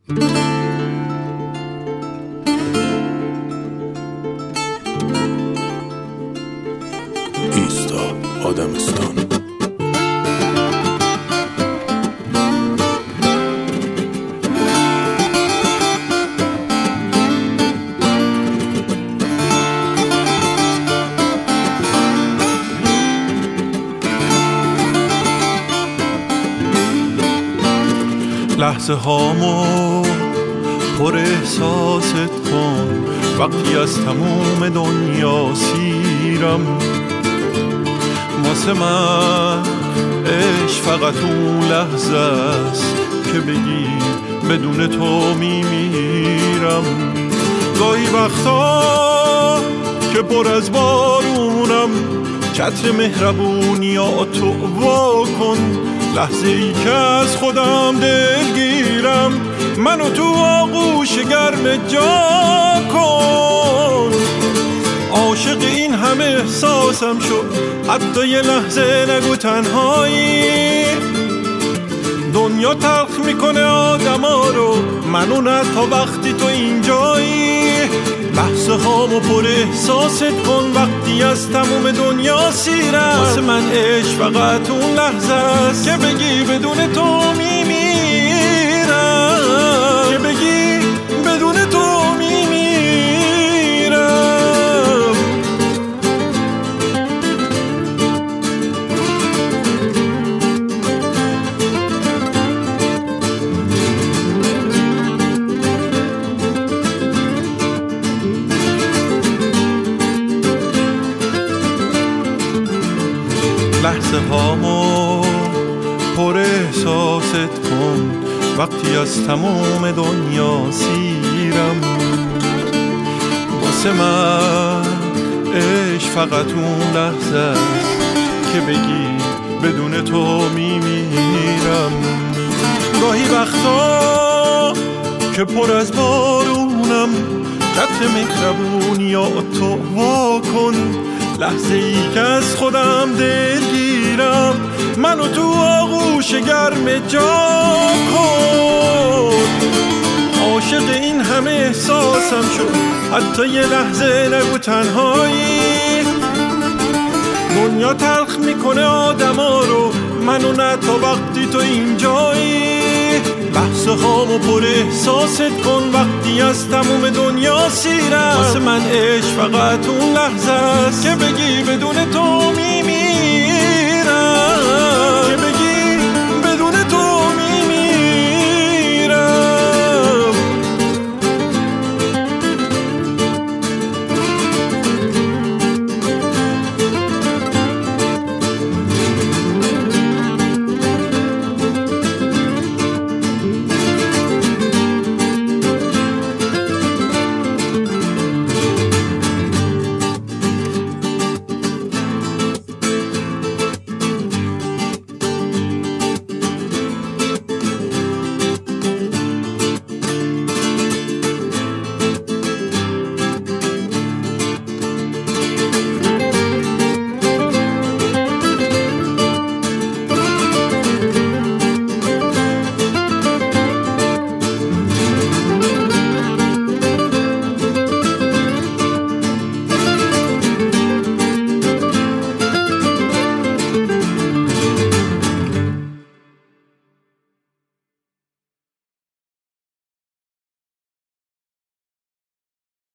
ایستا آدمستان. لحظه هامو پر احساست کن، وقتی از تموم دنیا سیرم. واسه من عشق فقط اون لحظه است که بگی بدون تو میمیرم. گاهی وقتا که پر از بارونم، چتر مهربونیاتو وا کن. لحظه ای که از خودم دلگیرم، منو تو آغوش گرم جا کن. عاشق این همه احساسم شد، حتی یه لحظه نگو تنهایی. دنیا تلخ میکنه آدما رو، منو نه تا وقتی تو اینجایی. لحظه هامو پر احساست کن، وقتی از تموم دنیا سیرم. واسه من عشق فقط اون لحظه است که بگی بدون تو میمیرم، که بگی بدون تو میمیرم. لحظه هامو پر احساست کن، وقتی از تموم دنیا سیرم. واسه من عشق فقط اون لحظه است که بگی بدون تو میمیرم. گاهی وقتا که پر از بارونم، چتر مهربونیاتو وا کن. لحظه ای که از خودم دلگیرم، منو تو آغوش گرم جا کن. عاشق این همه احساسم شد، حتی یه لحظه نگو تنهایی. دنیا تلخ میکنه آدما رو، منو نه تا وقتی تو اینجایی. لحظه هامو پر احساست کن، وقتی از تموم دنیا سیرم. واسه من عشق فقط اون لحظه است که بگی بدون تو میمیرم، که